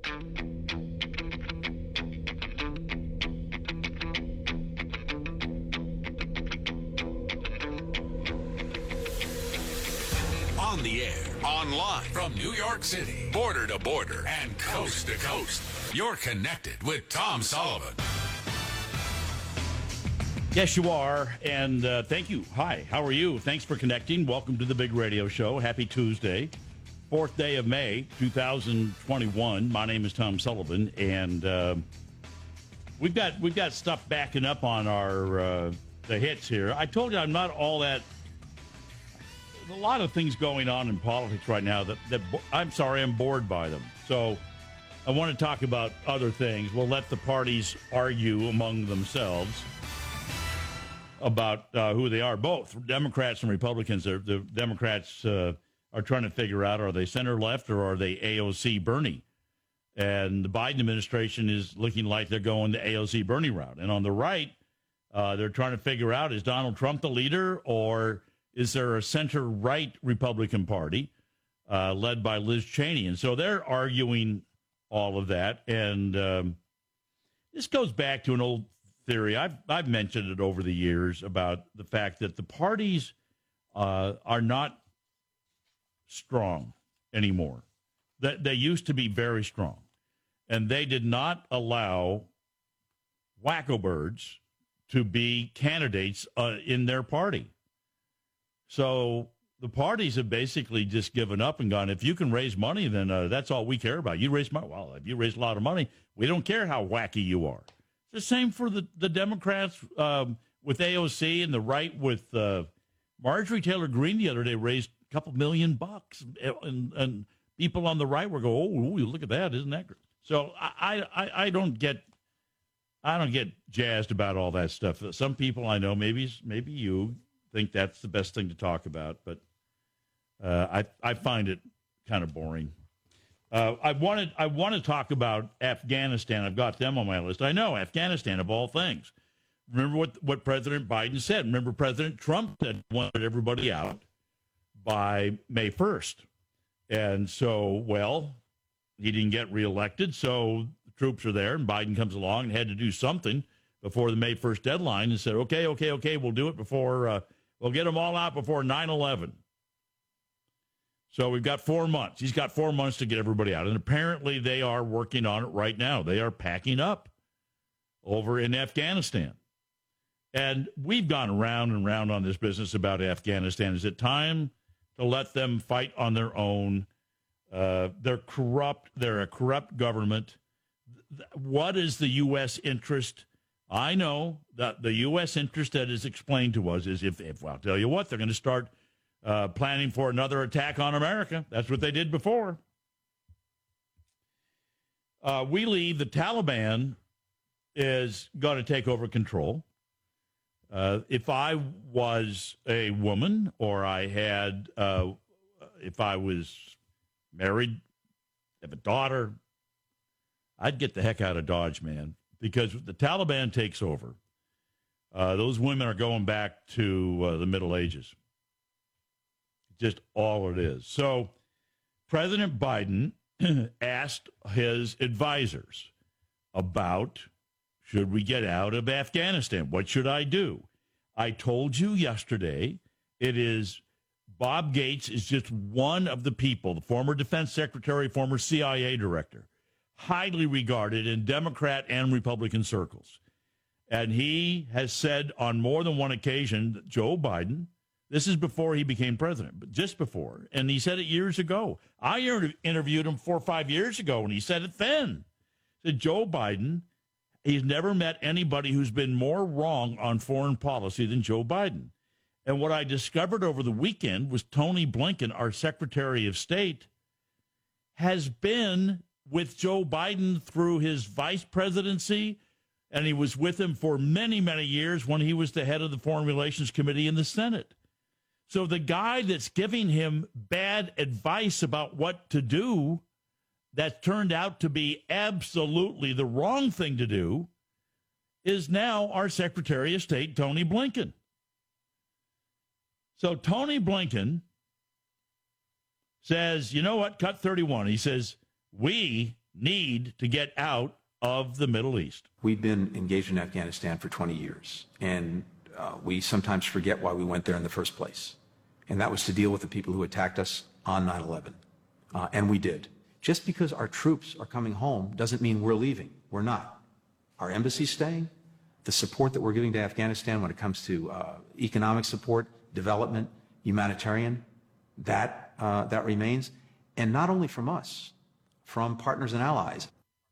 On the air, online, from New York City, border to border, and coast to coast. You're connected with Tom Sullivan. Yes, you are, and thank you. Hi, how are you? Thanks for connecting. Welcome to the Big Radio Show. Happy Tuesday, 4th day of May, 2021. My name is Tom Sullivan, and we've got stuff backing up on our the hits here. I told you I'm not all that. A lot of things going on in politics right now that I'm sorry, I'm bored by them. So I want to talk about other things. We'll let the parties argue among themselves about who they are. Both Democrats and Republicans. The Democrats are trying to figure out, are they center left or are they AOC Bernie? And the Biden administration is looking like they're going the AOC Bernie route. And on the right, they're trying to figure out, is Donald Trump the leader, or is there a center-right Republican Party led by Liz Cheney? And so they're arguing all of that. And this goes back to an old theory. I've mentioned it over the years about the fact that the parties are not strong anymore. That they used to be very strong. And they did not allow wacko birds to be candidates in their party. So the parties have basically just given up and gone, if you can raise money, then that's all we care about. You raise money. Well, if you raise a lot of money, we don't care how wacky you are. It's the same for the Democrats with AOC, and the right with Marjorie Taylor Greene the other day raised a couple $1 million. And people on the right were going, oh, look at that. Isn't that great? So I don't get jazzed about all that stuff. Some people I know, maybe you, think that's the best thing to talk about, but I find it kind of boring. I want to talk about Afghanistan. I've got them on my list. I know, Afghanistan of all things. Remember what President Biden said. Remember President Trump said he wanted everybody out by May 1st. And so, well, he didn't get reelected, so the troops are there, and Biden comes along and had to do something before the May 1st deadline and said, okay, we'll do it before, we'll get them all out before 9/11. So we've got 4 months. He's got 4 months to get everybody out. And apparently they are working on it right now. They are packing up over in Afghanistan. And we've gone round and round on this business about Afghanistan. Is it time to let them fight on their own? They're corrupt. They're a corrupt government. What is the U.S. interest? I know that the U.S. interest that is explained to us is if I'll tell you what, they're going to start planning for another attack on America. That's what they did before. We leave, the Taliban is going to take over control. If I was a woman, or I had, if I was married, have a daughter, I'd get the heck out of Dodge, man. Because if the Taliban takes over, those women are going back to the Middle Ages. Just all it is. So President Biden asked his advisors about, should we get out of Afghanistan? What should I do? I told you yesterday, Bob Gates is just one of the people, the former defense secretary, former CIA director, highly regarded in Democrat and Republican circles. And he has said on more than one occasion that Joe Biden, this is before he became president, but just before, and he said it years ago. I interviewed him 4 or 5 years ago, and he said it then. He said Joe Biden, he's never met anybody who's been more wrong on foreign policy than Joe Biden. And what I discovered over the weekend was Tony Blinken, our Secretary of State, has been with Joe Biden through his vice presidency, and he was with him for many, many years when he was the head of the Foreign Relations Committee in the Senate. So the guy that's giving him bad advice about what to do, that turned out to be absolutely the wrong thing to do, is now our Secretary of State, Tony Blinken. So Tony Blinken says, you know what, cut 31. He says, we, need to get out of the Middle East. We've been engaged in Afghanistan for 20 years, and we sometimes forget why we went there in the first place. And that was to deal with the people who attacked us on 9/11. And we did. Just because our troops are coming home doesn't mean we're leaving. We're not. Our embassy's staying. The support that we're giving to Afghanistan when it comes to economic support, development, humanitarian, that remains. And not only from us, from partners and allies.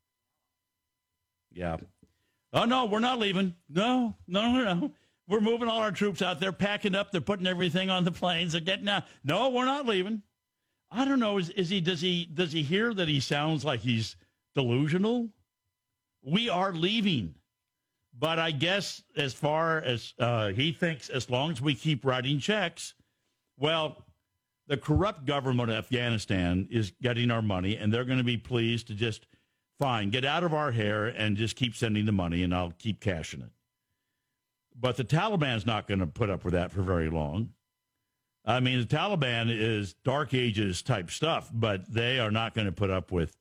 Yeah. Oh, no, we're not leaving. No. We're moving all our troops out there, packing up. They're putting everything on the planes. They're getting out. No, we're not leaving. I don't know. Does he hear that he sounds like he's delusional? We are leaving. But I guess as far as he thinks, as long as we keep writing checks, well, the corrupt government of Afghanistan is getting our money, and they're going to be pleased to just, fine, get out of our hair and just keep sending the money, and I'll keep cashing it. But the Taliban's not going to put up with that for very long. I mean, the Taliban is Dark Ages type stuff, but they are not going to put up with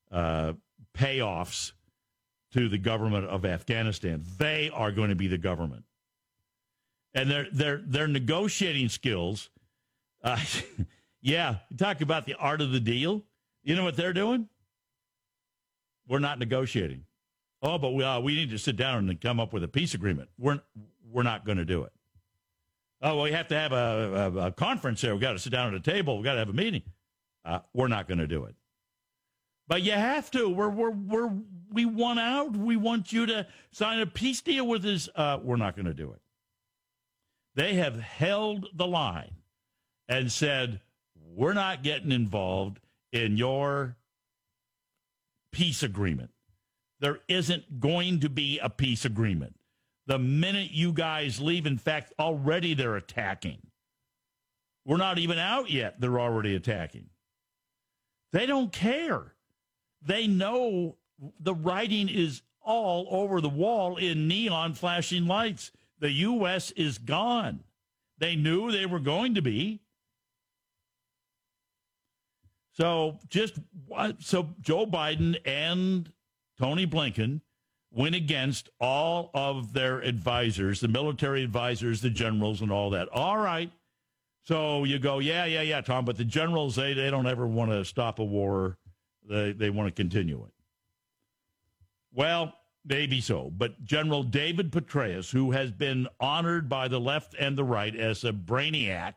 payoffs to the government of Afghanistan. They are going to be the government. And their negotiating skills, yeah, you talk about the art of the deal. You know what they're doing? We're not negotiating. Oh, but we need to sit down and come up with a peace agreement. We're not going to do it. Oh, well, we have to have a conference here. We've got to sit down at a table. We've got to have a meeting. We're not going to do it. But you have to. We want out. We want you to sign a peace deal with us. We're not going to do it. They have held the line and said, we're not getting involved in your peace agreement. There isn't going to be a peace agreement. The minute you guys leave, in fact, already they're attacking. We're not even out yet. They're already attacking. They don't care. They know the writing is all over the wall in neon flashing lights. The U.S. is gone. They knew they were going to be. So Joe Biden and Tony Blinken went against all of their advisors, the military advisors, the generals, and all that. All right. So you go, yeah, Tom, but the generals, they don't ever want to stop a war. They want to continue it. Well, maybe so. But General David Petraeus, who has been honored by the left and the right as a brainiac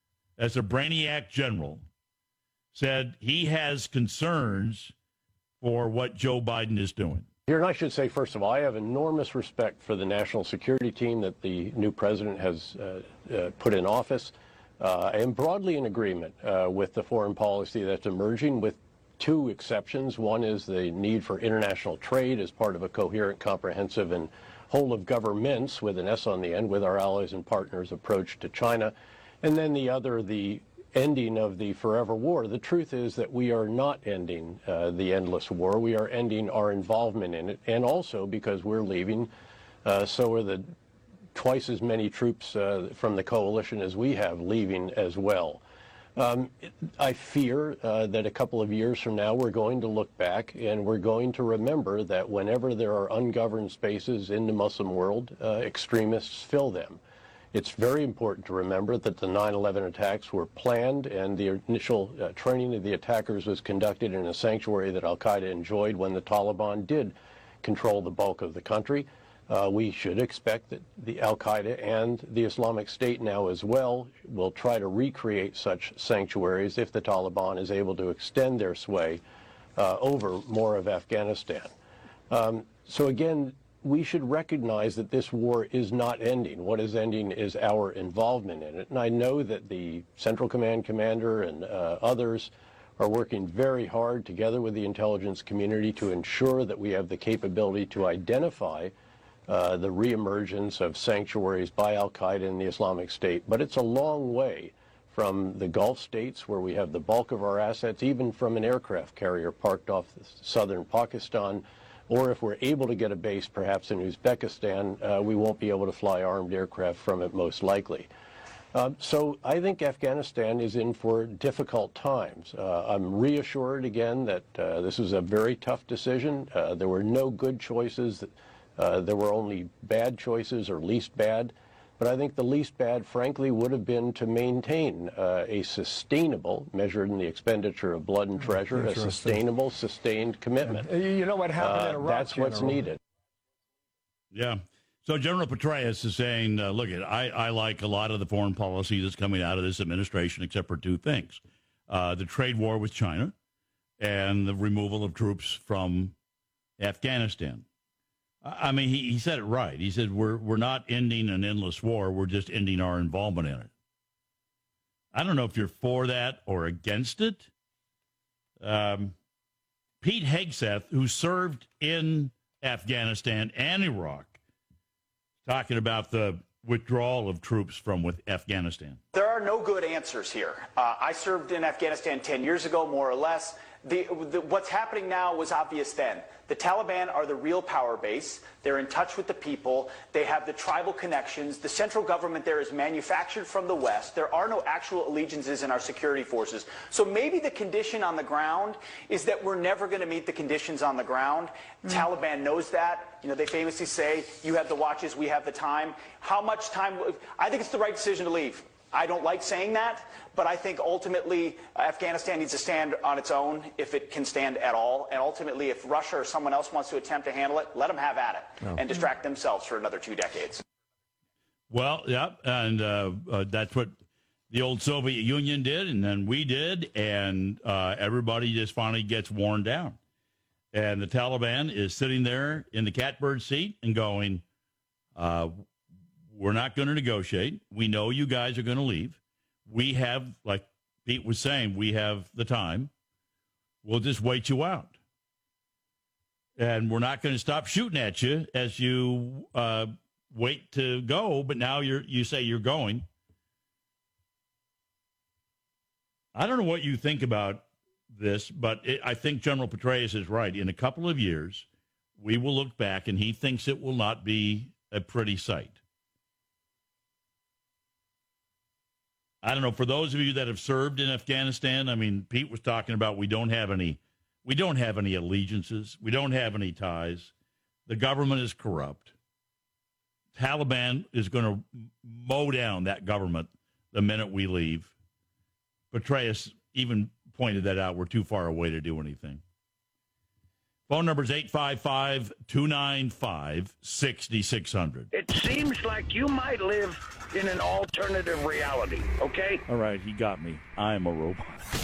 general, said he has concerns for what Joe Biden is doing. Here, and I should say, first of all, I have enormous respect for the national security team that the new president has put in office. I am broadly in agreement with the foreign policy that's emerging, with two exceptions. One is the need for international trade as part of a coherent, comprehensive, and whole of governments, with an S on the end, with our allies and partners approach to China. And then the other, the ending of the forever war. The truth is that we are not ending the endless war. We are ending our involvement in it. And also, because we're leaving, so are the twice as many troops from the coalition as we have leaving as well. I fear that a couple of years from now we're going to look back and we're going to remember that whenever there are ungoverned spaces in the Muslim world, extremists fill them. It's very important to remember that the 9/11 attacks were planned, and the initial training of the attackers was conducted in a sanctuary that al-Qaeda enjoyed when the Taliban did control the bulk of the country. We should expect that the al-Qaeda and the Islamic State now as well will try to recreate such sanctuaries if the Taliban is able to extend their sway over more of Afghanistan. So again, we should recognize that this war is not ending. What is ending is our involvement in it. And I know that the Central Command commander and others are working very hard together with the intelligence community to ensure that we have the capability to identify the reemergence of sanctuaries by al-Qaeda and the Islamic State. But it's a long way from the Gulf states, where we have the bulk of our assets, even from an aircraft carrier parked off southern Pakistan. Or if we're able to get a base perhaps in Uzbekistan, we won't be able to fly armed aircraft from it most likely. So I think Afghanistan is in for difficult times. I'm reassured again that this is a very tough decision. There were no good choices. There were only bad choices, or least bad. But I think the least bad, frankly, would have been to maintain a sustainable, measured in the expenditure of blood and treasure, a sustainable, sustained commitment. You know what happened in Iraq? That's what's needed. Yeah. So General Petraeus is saying, look, I like a lot of the foreign policy that's coming out of this administration, except for two things. The trade war with China and the removal of troops from Afghanistan. I mean, he said it right. He said, we're not ending an endless war. We're just ending our involvement in it. I don't know if you're for that or against it. Pete Hegseth, who served in Afghanistan and Iraq, talking about the withdrawal of troops from Afghanistan. There are no good answers here. I served in Afghanistan 10 years ago, more or less. What's happening now was obvious then. The Taliban are the real power base. They're in touch with the people. They have the tribal connections. The central government there is manufactured from the West. There are no actual allegiances in our security forces. So maybe the condition on the ground is that we're never going to meet the conditions on the ground. Taliban knows that. You know, they famously say, you have the watches, we have the time. How much time? I think it's the right decision to leave. I don't like saying that, but I think ultimately Afghanistan needs to stand on its own if it can stand at all. And ultimately, if Russia or someone else wants to attempt to handle it, let them have at it and distract themselves for another 2 decades. Well, yeah, and that's what the old Soviet Union did, and then we did, and everybody just finally gets worn down. And the Taliban is sitting there in the catbird seat and going, we're not going to negotiate. We know you guys are going to leave. We have, like Pete was saying, we have the time. We'll just wait you out. And we're not going to stop shooting at you as you wait to go, but now you say you're going. I don't know what you think about this, but I think General Petraeus is right. In a couple of years, we will look back, and he thinks it will not be a pretty sight. I don't know, for those of you that have served in Afghanistan, I mean, Pete was talking about we don't have any allegiances. We don't have any ties. The government is corrupt. Taliban is going to mow down that government the minute we leave. Petraeus even pointed that out. We're too far away to do anything. Phone number is 855-295-6600. It seems like you might live in an alternative reality, okay? All right, he got me. I am a robot.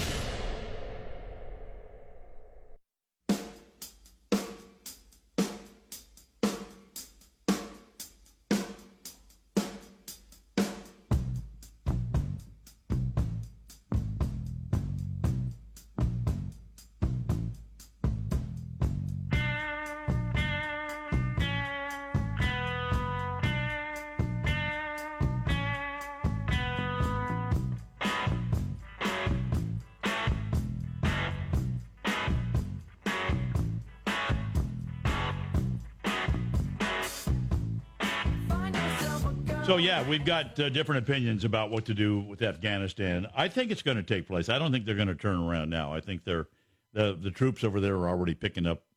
So, yeah, we've got different opinions about what to do with Afghanistan. I think it's going to take place. I don't think they're going to turn around now. I think the troops over there are already packing up.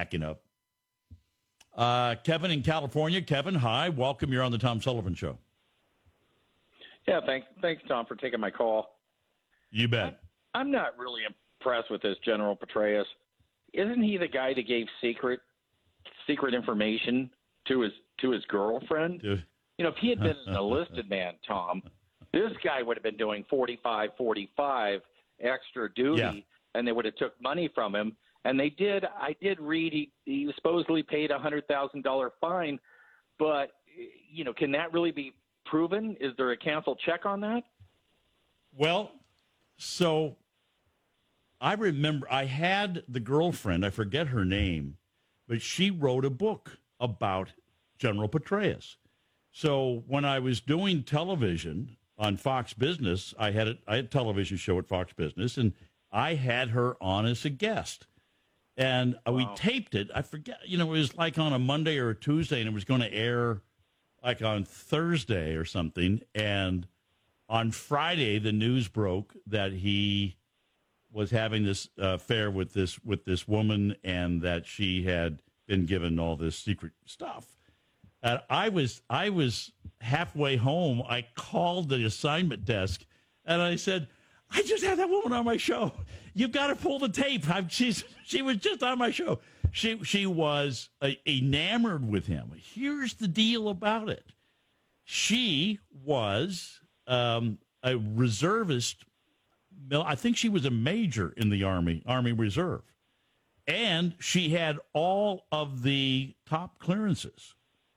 Kevin in California. Kevin, hi. Welcome. You're on the Tom Sullivan Show. Yeah, thanks, Tom, for taking my call. You bet. I'm not really impressed with this General Petraeus. Isn't he the guy that gave secret information to his girlfriend? You know, if he had been an enlisted man, Tom, this guy would have been doing 45 extra duty, and they would have took money from him. And they did. I did read he supposedly paid a $100,000 fine, but you know, can that really be proven? Is there a canceled check on that? Well, so I remember I had the girlfriend. I forget her name, but she wrote a book about General Petraeus. So when I was doing television on Fox Business, I had a television show at Fox Business, and I had her on as a guest. And we taped it. I forget, you know, it was like on a Monday or a Tuesday, and it was going to air like on Thursday or something. And On Friday, the news broke that he was having this affair with this woman, and that she had been given all this secret stuff. And I was halfway home. I called the assignment desk, and I said, "I just had that woman on my show. You've got to pull the tape. She was just on my show. She was enamored with him. Here's the deal about it. She was a reservist. I think she was a major in the Army Reserve. And she had all of the top clearances.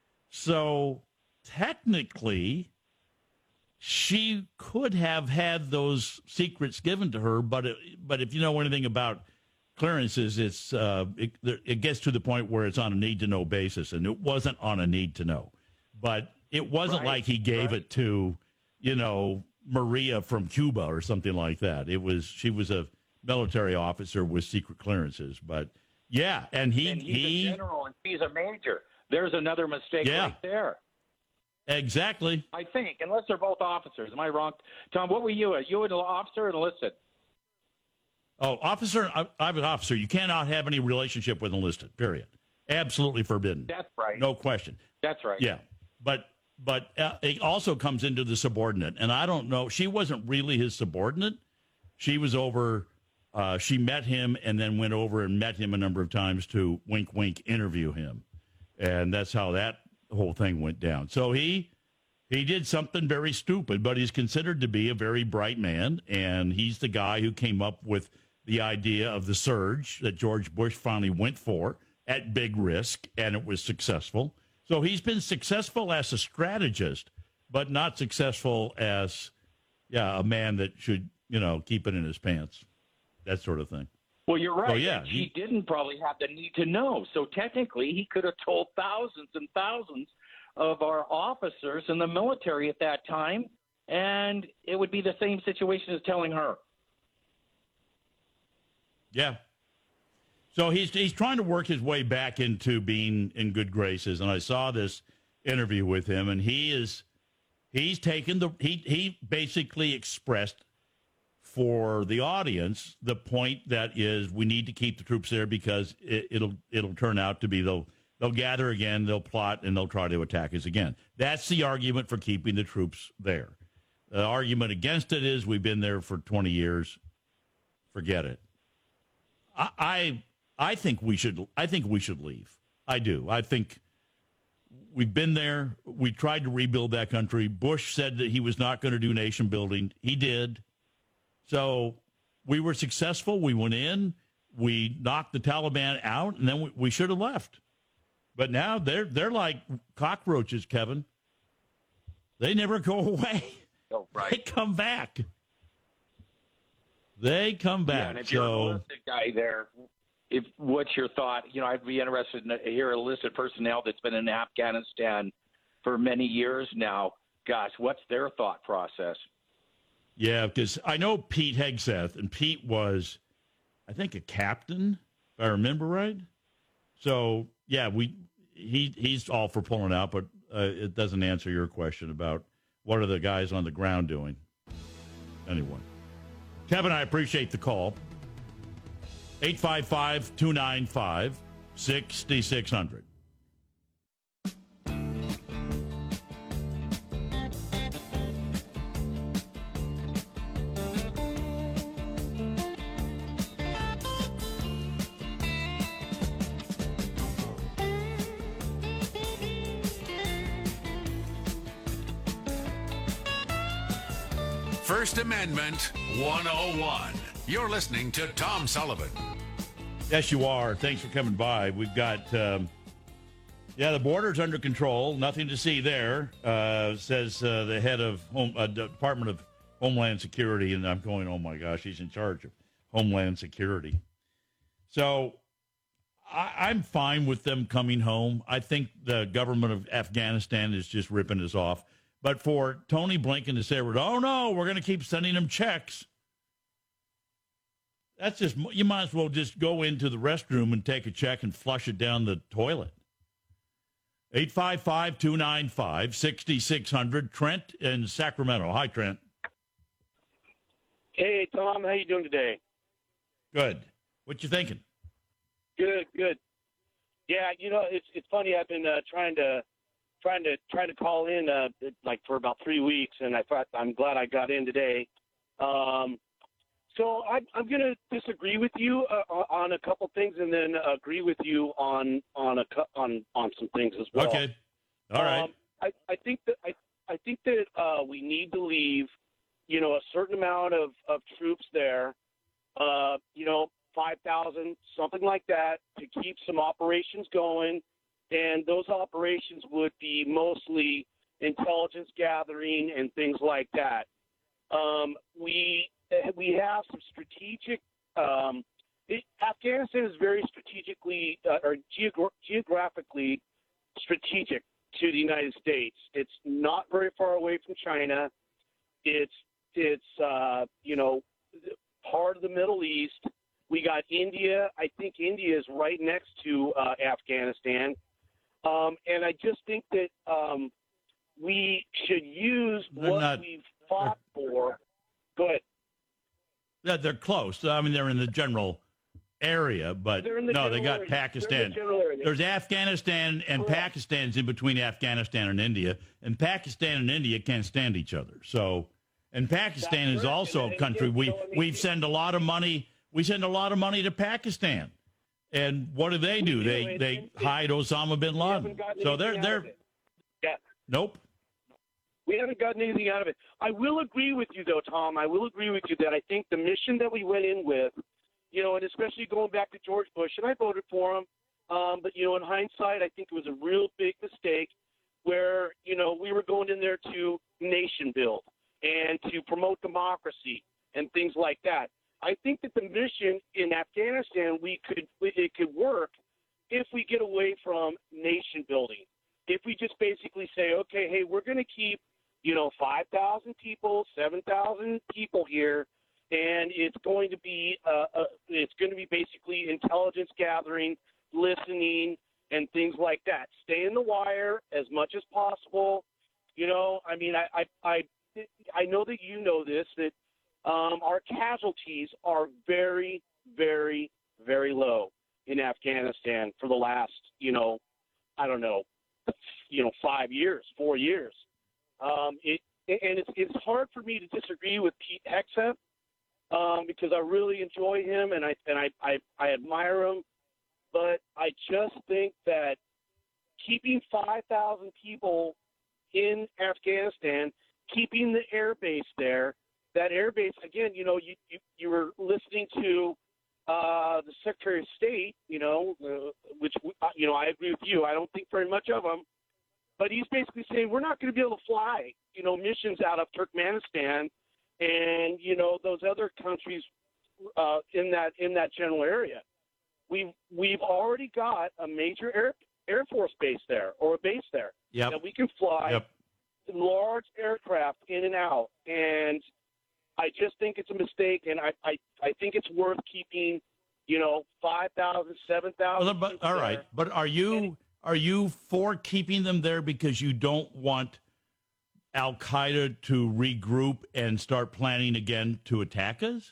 So technically, she could have had those secrets given to her. But if you know anything about clearances, it gets to the point where it's on a need-to-know basis. And it wasn't on a need-to-know. But it wasn't like he gave it to, Maria from Cuba or something like that. She was a military officer with secret clearances. But yeah, and he's a general and she's a major. There's another mistake right there. Exactly. I think, unless they're both officers. Am I wrong? Tom, what were you? Are you an officer or enlisted? Oh, officer. I'm an officer. You cannot have any relationship with enlisted, period. Absolutely forbidden. That's right. No question. That's right. Yeah. But it also comes into the subordinate. And I don't know. She wasn't really his subordinate. She was over. She met him and then went over and met him a number of times to wink, wink, interview him. And that's how that whole thing went down. So he did something very stupid, but he's considered to be a very bright man. And he's the guy who came up with the idea of the surge that George Bush finally went for at big risk, and it was successful. So he's been successful as a strategist, but not successful as, a man that should, keep it in his pants, that sort of thing. Well, you're right. So, yeah, he didn't probably have the need to know. So technically, he could have told thousands and thousands of our officers in the military at that time, and it would be the same situation as telling her. Yeah. So he's trying to work his way back into being in good graces, and I saw this interview with him, and he's taken he basically expressed for the audience the point that is we need to keep the troops there because it'll turn out to be they'll gather again, they'll plot, and they'll try to attack us again. That's the argument for keeping the troops there. The argument against it is we've been there for 20 years. Forget it. I think we should leave. I do. I think we've been there. We tried to rebuild that country. Bush said that he was not going to do nation building. He did. So we were successful. We went in. We knocked the Taliban out, and then we should have left. But now they're like cockroaches, Kevin. They never go away. Oh, right. They come back. They come back. Yeah, and if you're an enlisted guy there, what's your thought? I'd be interested in hear a enlisted personnel that's been in Afghanistan for many years now. Gosh, what's their thought process? Yeah, because I know Pete Hegseth, and Pete was, I think, a captain, if I remember right. So, yeah, he's all for pulling out, but it doesn't answer your question about what are the guys on the ground doing. Anyway. Kevin, I appreciate the call. 855-295-6600. First Amendment 101. You're listening to Tom Sullivan. Yes, you are. Thanks for coming by. We've got, the border's under control. Nothing to see there, says the head of Department of Homeland Security. And I'm going, oh, my gosh, he's in charge of Homeland Security. So I'm fine with them coming home. I think the government of Afghanistan is just ripping us off. But for Tony Blinken to say, oh, no, we're going to keep sending them checks. That's just, you might as well just go into the restroom and take a check and flush it down the toilet. 855-295-6600. Trent in Sacramento. Hi, Trent. Hey, Tom, how you doing today? Good. What you thinking? Good. Yeah, it's funny. I've been trying to call in like for about 3 weeks, and I'm glad I got in today. So I'm going to disagree with you on a couple things, and then agree with you on some things as well. Okay. All right. I think that we need to leave, a certain amount of troops there, 5,000, something like that, to keep some operations going. And those operations would be mostly intelligence gathering and things like that. We have some strategic. Afghanistan is very strategically or geographically strategic to the United States. It's not very far away from China. It's part of the Middle East. We got India. I think India is right next to Afghanistan. And I just think that we should use we've fought for. Go ahead. Yeah, they're close. I mean, they're in the general area, but no, they got Pakistan. There's Afghanistan and Pakistan's in between Afghanistan and India, and Pakistan and India can't stand each other. So, and Pakistan is also a country we send a lot of money. We send a lot of money to Pakistan, and what do? They hide Osama bin Laden. So they're nope. We haven't gotten anything out of it. I will agree with you, though, Tom. I will agree with you that I think the mission that we went in with, and especially going back to George Bush, and I voted for him, but, in hindsight, I think it was a real big mistake where, we were going in there to nation build and to promote democracy and things like that. I think that the mission in Afghanistan, it could work if we get away from nation building. If we just basically say, okay, hey, we're going to keep 5,000 people, 7,000 people here, and it's going to be basically intelligence gathering, listening, and things like that. Stay in the wire as much as possible. I mean, I know that you know this, that our casualties are very, very, very low in Afghanistan for the last, 5 years, 4 years. It's hard for me to disagree with Pete Hegseth because I really enjoy him and I admire him, but I just think that keeping 5,000 people in Afghanistan, keeping the air base there, that air base again, you were listening to the Secretary of State, which I agree with you. I don't think very much of him. But he's basically saying we're not going to be able to fly, missions out of Turkmenistan and, those other countries in that general area. We've already got a major Air Force base there or a base there that we can fly large aircraft in and out. And I just think it's a mistake, and I think it's worth keeping, 5,000, 7,000. Well, all right, but are you for keeping them there because you don't want Al Qaeda to regroup and start planning again to attack us?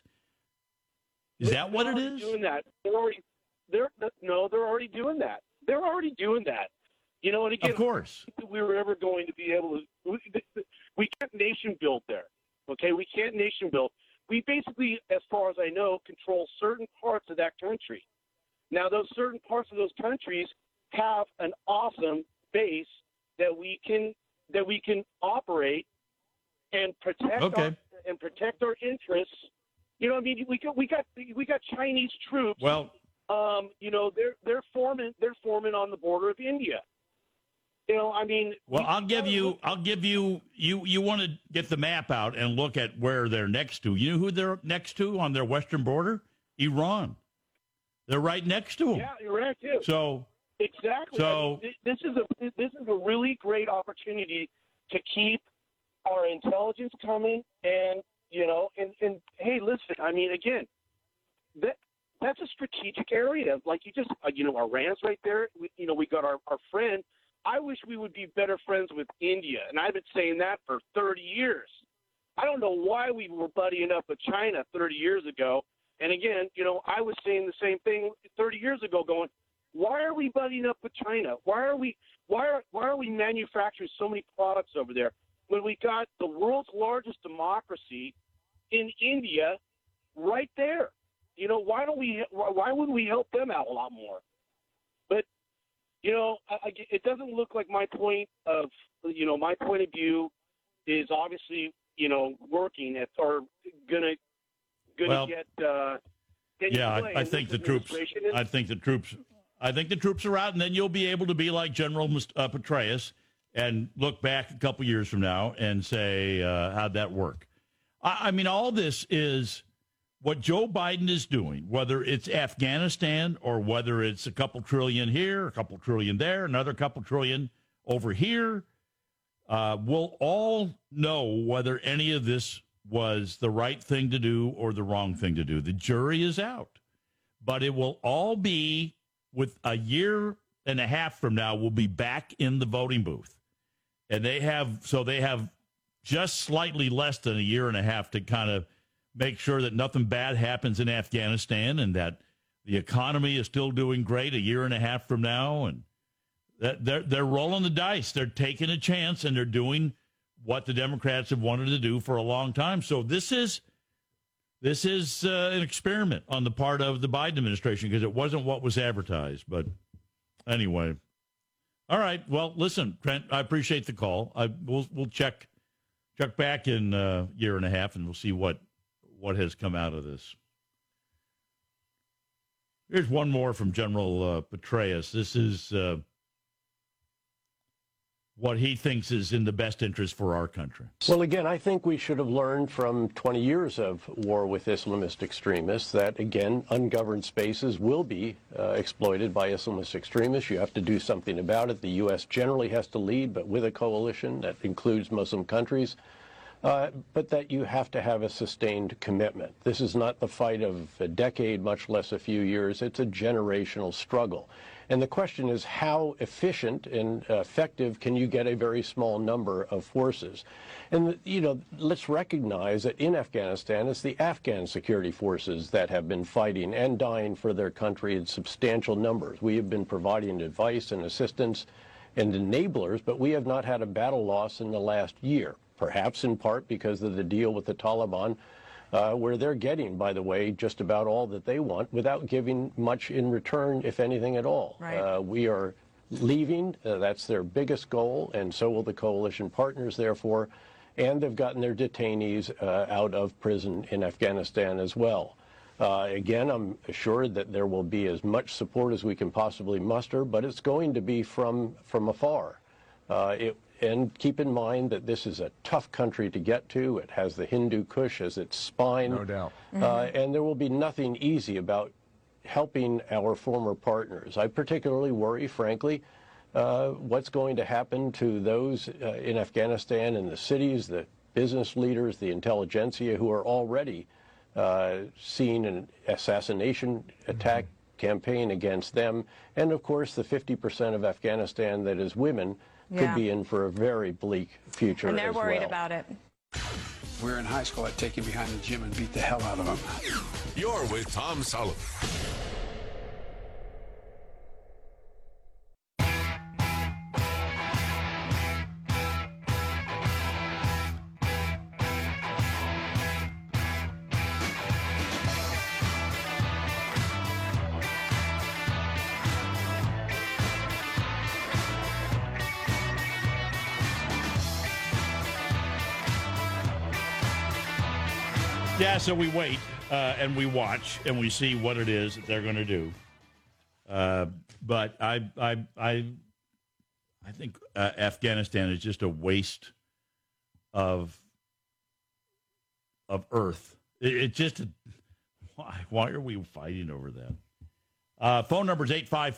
Is that what it is? Doing that. They're already doing that. They're already doing that. And again, of course, we were ever going to be able to. We can't nation build there. Okay, we can't nation build. We basically, as far as I know, control certain parts of that country. Now, those certain parts of those countries have an awesome base that we can operate and protect our interests. I mean, we got Chinese troops. Well, they're forming on the border of India. I mean. Well, I'll give you. You want to get the map out and look at where they're next to. You know who they're next to on their western border? Iran. They're right next to them. Yeah, Iran too. So. Exactly. So this is a really great opportunity to keep our intelligence coming, and and hey, listen. I mean, again, that's a strategic area. Like you just, Iran's right there. We got our friend. I wish we would be better friends with India, and I've been saying that for 30 years. I don't know why we were buddying up with China 30 years ago. And again, I was saying the same thing 30 years ago, going, why are we buddying up with China? Why are we manufacturing so many products over there when we got the world's largest democracy in India right there? Why wouldn't we help them out a lot more? But it doesn't look like my point of view is obviously working or gonna get. I think the troops are out, and then you'll be able to be like General Petraeus and look back a couple years from now and say, how'd that work? I mean, all this is what Joe Biden is doing, whether it's Afghanistan or whether it's a couple trillion here, a couple trillion there, another couple trillion over here. We'll all know whether any of this was the right thing to do or the wrong thing to do. The jury is out. But it will all be, with a year and a half from now, we'll be back in the voting booth. And they have just slightly less than a year and a half to kind of make sure that nothing bad happens in Afghanistan and that the economy is still doing great a year and a half from now. And they're rolling the dice. They're taking a chance, and they're doing what the Democrats have wanted to do for a long time. So this is an experiment on the part of the Biden administration, because it wasn't what was advertised. But anyway, all right. Well, listen, Trent, I appreciate the call. We'll check back in a year and a half, and we'll see what has come out of this. Here's one more from General Petraeus. This is what he thinks is in the best interest for our country. Well, again, I think we should have learned from 20 years of war with Islamist extremists that, again, ungoverned spaces will be exploited by Islamist extremists. You have to do something about it. The U.S. generally has to lead, but with a coalition that includes Muslim countries. But that you have to have a sustained commitment. This is not the fight of a decade, much less a few years. It's a generational struggle. And the question is, how efficient and effective can you get a very small number of forces? And, let's recognize that in Afghanistan, it's the Afghan security forces that have been fighting and dying for their country in substantial numbers. We have been providing advice and assistance and enablers, but we have not had a battle loss in the last year, perhaps in part because of the deal with the Taliban, where they're getting, by the way, just about all that they want without giving much in return, if anything at all. Right. We are leaving. That's their biggest goal, and so will the coalition partners, therefore. And they've gotten their detainees out of prison in Afghanistan as well. Again, I'm assured that there will be as much support as we can possibly muster, but it's going to be from afar. And keep in mind that this is a tough country to get to. It has the Hindu Kush as its spine. No doubt. And there will be nothing easy about helping our former partners. I particularly worry, frankly, what's going to happen to those in Afghanistan, in the cities, the business leaders, the intelligentsia who are already seeing an assassination attack campaign against them. And, of course, the 50% of Afghanistan that is women could be in for a very bleak future. And they're worried about it. We're in high school. I'd take him behind the gym and beat the hell out of him. You're with Tom Sullivan. Yeah, so we wait and we watch and we see what it is that they're going to do. But I think Afghanistan is just a waste of earth. It just why are we fighting over that? Phone number is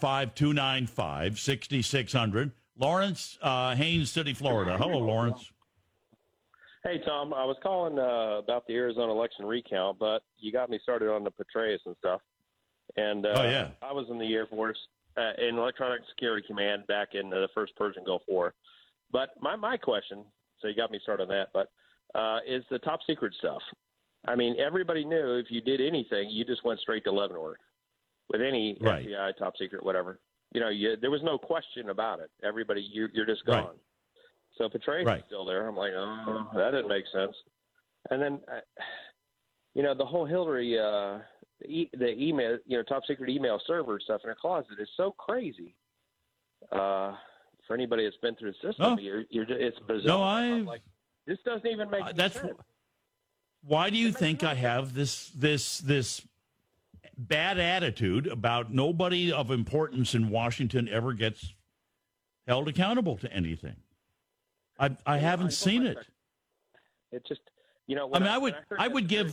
855-295-6600. Lawrence, Haines City, Florida. Hello, Lawrence. Hey, Tom, I was calling about the Arizona election recount, but you got me started on the Petraeus and stuff. And I was in the Air Force in Electronic Security Command back in the first Persian Gulf War. But my question, so you got me started on that, but is the top secret stuff. I mean, everybody knew if you did anything, you just went straight to Leavenworth with any FBI, top secret, whatever. There was no question about it. Everybody, you're just gone. Right. So Petraeus is still there. I'm like, oh, that didn't make sense. And then, the whole Hillary, the email, top secret email server stuff in her closet is so crazy. For anybody that's been through the system, it's bizarre. No, I'm like, this doesn't even make sense. Why do you think I have this bad attitude about nobody of importance in Washington ever gets held accountable to anything? I haven't seen it. It just, I would give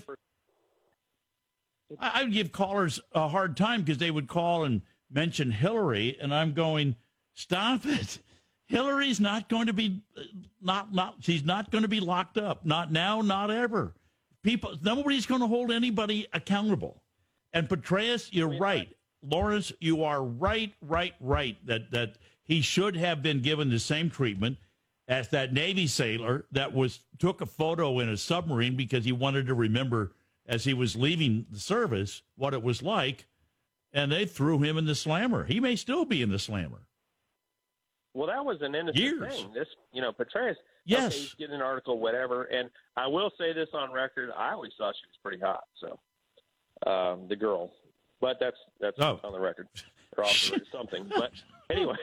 callers a hard time because they would call and mention Hillary, and I'm going, stop it. Hillary's not going to be she's not going to be locked up. Not now, not ever. Nobody's going to hold anybody accountable. And Petraeus, you're right. Lawrence, you are right that he should have been given the same treatment as that Navy sailor that took a photo in a submarine because he wanted to remember as he was leaving the service what it was like, and they threw him in the slammer. He may still be in the slammer. Well, that was an innocent thing. This, Petraeus, yes, okay, he's getting an article, whatever. And I will say this on record: I always thought she was pretty hot. So, the girl, but that's on the record or off the record, something. But anyway,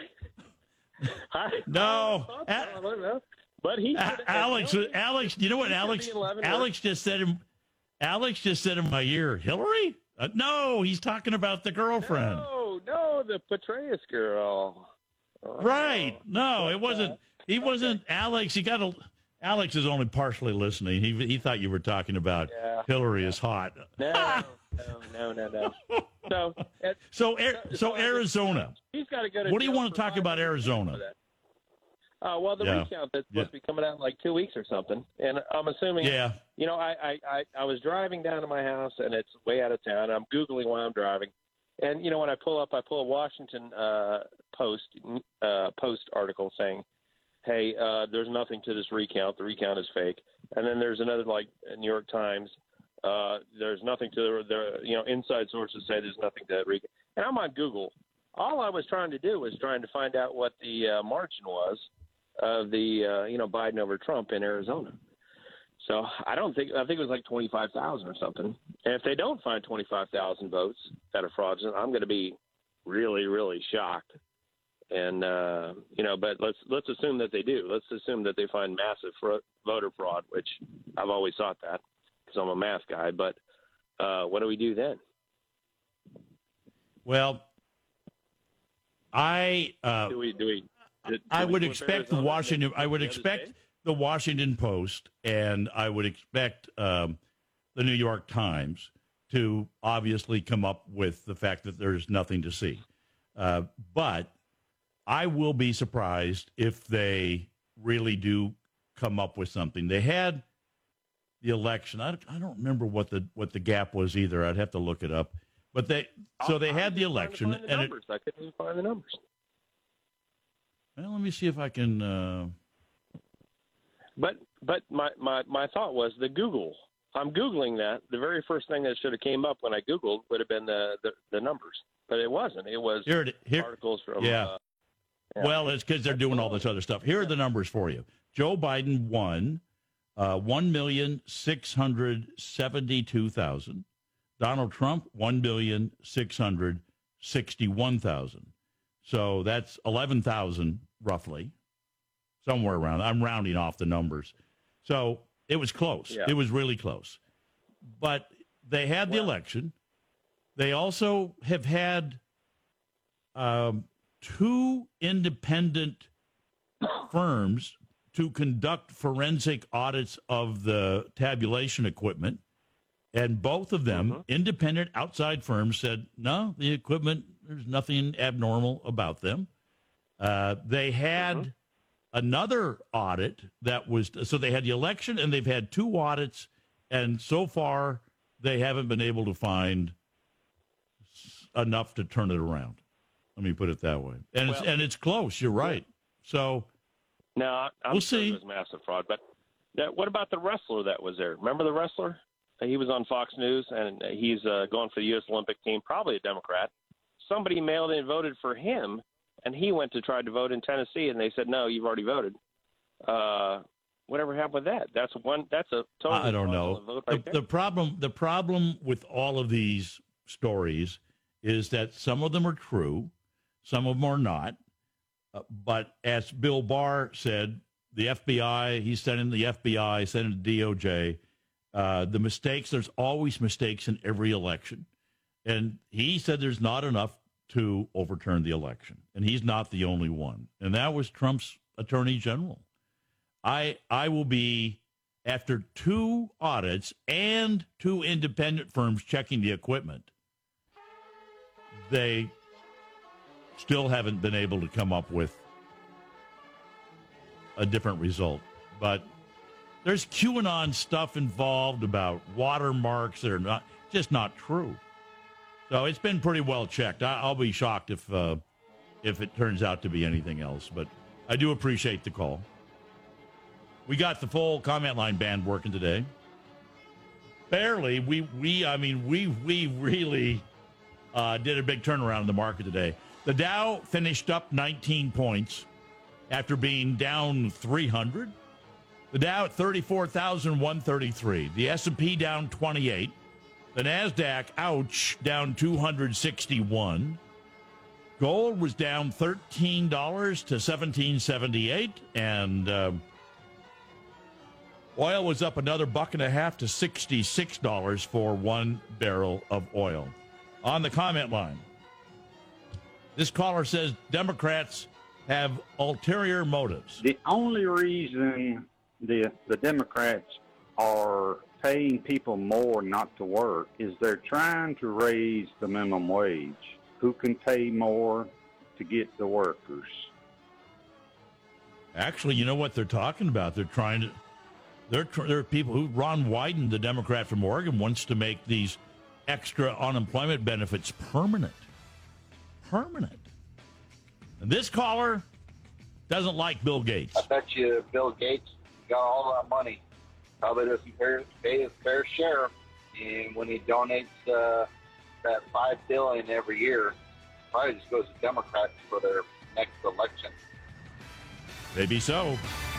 no. But he, Alex, you know what Alex just said in my ear? Hillary? No, he's talking about the girlfriend. No, the Petraeus girl. Right. No, it wasn't. He wasn't Alex. Alex is only partially listening. He thought you were talking about Hillary is hot. No. So Arizona. He's got to go to. What do you want to talk about Arizona? Well, the recount that's supposed to be coming out in like 2 weeks or something, and I'm assuming. Yeah. I was driving down to my house, and it's way out of town. I'm Googling while I'm driving. And, when I pull a Washington Post article saying, hey, there's nothing to this recount. The recount is fake. And then there's another, like, New York Times. There's nothing to the inside sources say there's nothing to recount. And I'm on Google. All I was trying to do was trying to find out what the margin was of the, Biden over Trump in Arizona. So I think it was like 25,000 or something. And if they don't find 25,000 votes that are fraudulent, I'm going to be really, really shocked. And but let's assume that they do. Let's assume that they find massive voter fraud, which I've always thought that because I'm a math guy. But what do we do then? Well, I would expect the Washington. I would expect the Washington Post, and I would expect the New York Times to obviously come up with the fact that there's nothing to see. But I will be surprised if they really do come up with something. They had the election. I don't remember what the gap was either. I'd have to look it up. But they had the election, and I couldn't even find the numbers. Well, let me see if I can. But my thought was the Google. I'm Googling that. The very first thing that should have came up when I Googled would have been the numbers. But it wasn't. It was articles from. Yeah. Well, it's because they're doing all this other stuff. Here are the numbers for you. Joe Biden won 1,672,000. Donald Trump 1,661,000. So that's 11,000 roughly. Somewhere around. I'm rounding off the numbers. So it was close. Yeah. It was really close. But they had the election. They also have had 2 independent firms to conduct forensic audits of the tabulation equipment. And both of them, independent outside firms, said, no, the equipment, there's nothing abnormal about them. They had another audit that was, so they had the election and they've had 2 audits, and so far they haven't been able to find enough to turn it around. Let me put it that way. And it's close. You're right. So no, I'm we'll sure see. It was massive fraud, but What about the wrestler that was there? Remember the wrestler? He was on Fox News, and he's going for the U.S. Olympic team, probably a Democrat. Somebody mailed in and voted for him, and he went to try to vote in Tennessee, and they said, no, you've already voted. Whatever happened with that? That's a totally I don't know. Vote right the problem with all of these stories is that some of them are true, some of them are not. But as Bill Barr said, the FBI, he sent in the FBI, sent in the DOJ. The mistakes, there's always mistakes in every election. And he said there's not enough to overturn the election. And he's not the only one. And that was Trump's attorney general. I will be, after 2 audits and 2 independent firms checking the equipment, they still haven't been able to come up with a different result. But there's QAnon stuff involved about watermarks that are just not true. So it's been pretty well checked. I'll be shocked if it turns out to be anything else. But I do appreciate the call. We got the full comment line band working today. Barely. We really did a big turnaround in the market today. The Dow finished up 19 points after being down 300. The Dow at 34,133. The S&P down 28. The NASDAQ, down 261. Gold was down $13 to $17.78. And oil was up another $1.50 to $66 for 1 barrel of oil. On the comment line, this caller says Democrats have ulterior motives. The only reason the Democrats are paying people more not to work is they're trying to raise the minimum wage. Who can pay more to get the workers? Actually, you know what they're talking about? They're trying to. There are people who, Ron Wyden, the Democrat from Oregon, wants to make these extra unemployment benefits permanent. Permanent. And this caller doesn't like Bill Gates. I bet you Bill Gates got all that money. Probably doesn't pay his fair share. And when he donates that $5 billion every year, probably just goes to Democrats for their next election. Maybe so.